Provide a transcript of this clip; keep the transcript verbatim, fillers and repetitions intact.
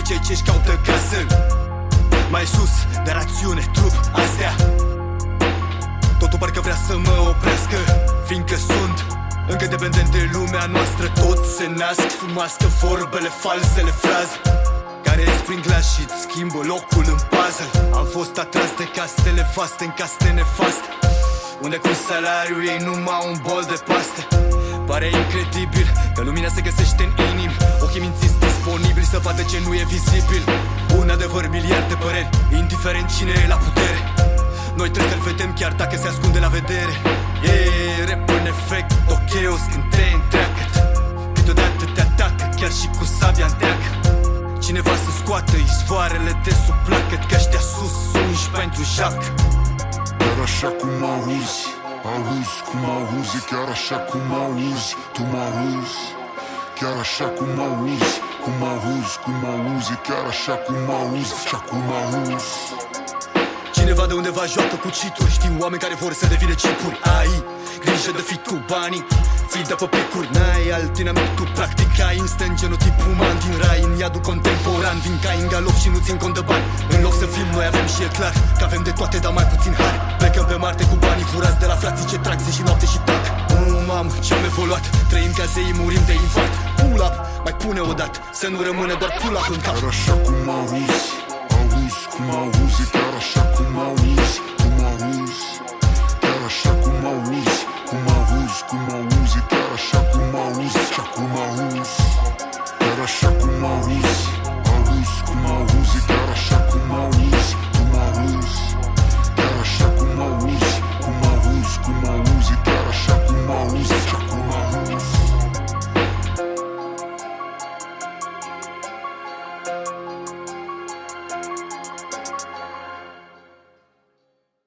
cei ce-și caută casă mai sus de rațiune, trup, astea. Totul parcă vrea să mă oprească, fiindcă sunt încă dependent de lumea noastră. Toți se nasc sub mască, vorbele falsele fraze care sprin glas și schimbă locul în puzzle. Am fost atras de castele vaste în caste nefaste, unde cu salariul ei numai un bol de paste. Pare incredibil că lumina se găsește în inimi, ochii mințiți disponibili să vadă ce nu e vizibil. Un adevăr, miliard de păreri, indiferent cine e la putere. Noi trebuie să-l vedem chiar dacă se ascunde la vedere. E rap în efect, o chaos când te întreagă. Câteodată te atacă, chiar și cu sabia înteagă. Cineva să scoată izvoarele de sub placăt, că ăștia sus unși pentru jac. Chiar așa cum auzi, auzi cum auzi, chiar așa cum auzi, tu mă auzi. Chiar așa cum auzi, cum auzi, cum auzi, chiar așa cum auzi, așa cum auzi. Cineva de undeva joacă cu cheat-uri, știu oameni care vor să devină chipuri. Ai grijă de fi tu, banii ții de pe picuri. N-ai alt dinamic, tu practic ai instant genotip uman din rai în iadul contemporan. Vin ca în galop și nu țin cont de bani. În loc să fim noi avem și e clar că avem de toate, dar mai puțin har. Plecăm pe Marte cu banii furați de la frații ce trag zi și noapte și tac. Oh, mam, ce-am evoluat, trăim ca zeii, murim de infarct. Pull up, mai pune odată, să nu rămână doar pull up în cap. Chiar așa cum auzi, auzi cum auzi, chiar așa cum auzi, tu mă auzi.